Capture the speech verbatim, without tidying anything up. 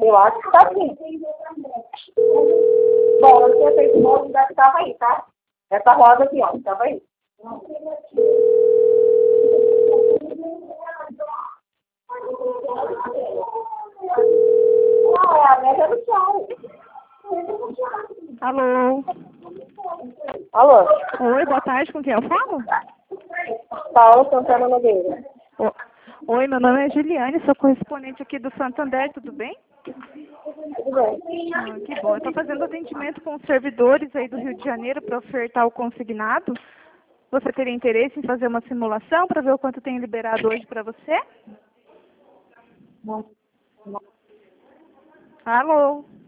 Eu acho que tá sim. Bom, eu tinha feito um outro lugar que tava aí, tá? Essa rosa aqui, ó, tava aí. Ah, é a meta do chão. Alô? Alô? Oi, boa tarde, com quem eu falo? Paula Santana Nogueira. O- Oi, meu nome é Juliane, sou correspondente aqui do Santander, tudo bem? Tudo bem? Ah, que bom. Eu estou fazendo atendimento com os servidores aí do Rio de Janeiro para ofertar o consignado. Você teria interesse em fazer uma simulação para ver o quanto tem liberado hoje para você? Não. Alô?